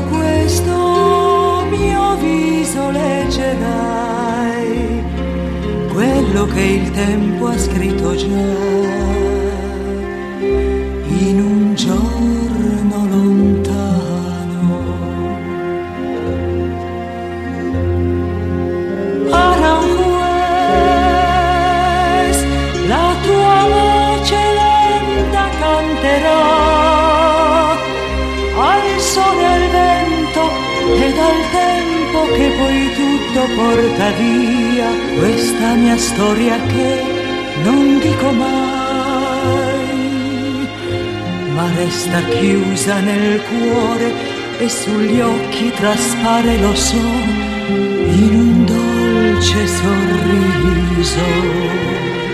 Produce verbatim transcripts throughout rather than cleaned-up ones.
questo mio viso leggerai quello che il tempo ha scritto già in un giorno lontano. Aranjuez, la tua voce lenta canterà al sole, al vento e dal tempo che poi tutto porta via questa mia storia che non dico mai, ma resta chiusa nel cuore e sugli occhi traspare, lo so, in un dolce sorriso.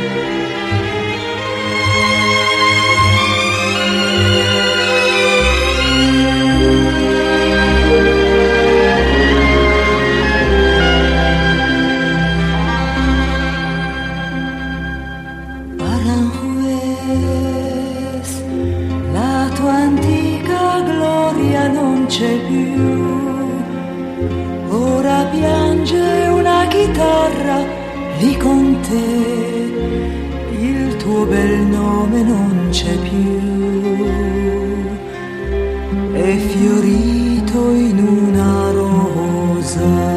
C'è più, ora piange una chitarra lì con te, il tuo bel nome non c'è più, è fiorito in una rosa.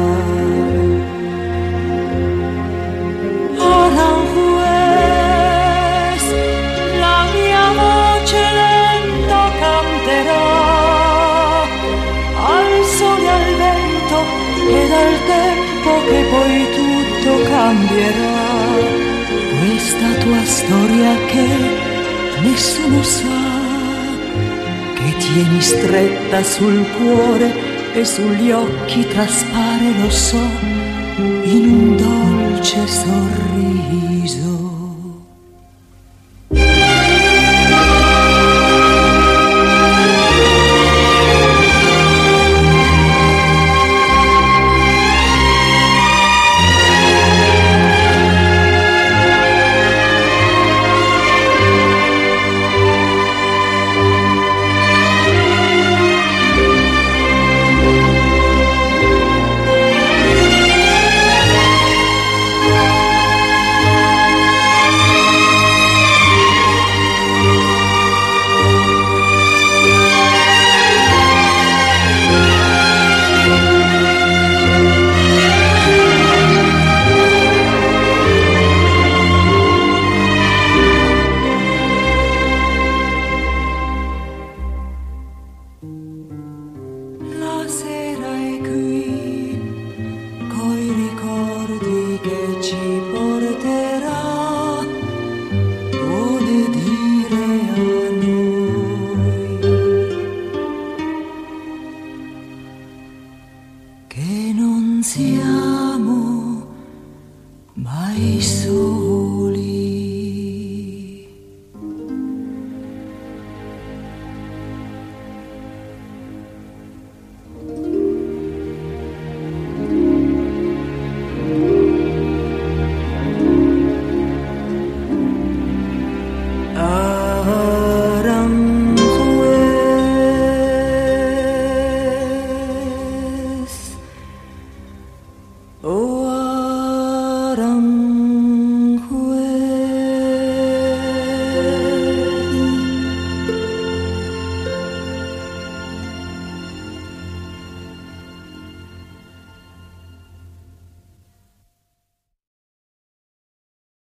Aranjuez, la mia voce lenta canterà e dal tempo che poi tutto cambierà questa tua storia che nessuno sa, che tieni stretta sul cuore e sugli occhi traspare, lo so, in un dolce sorriso. Che non siamo mai soli.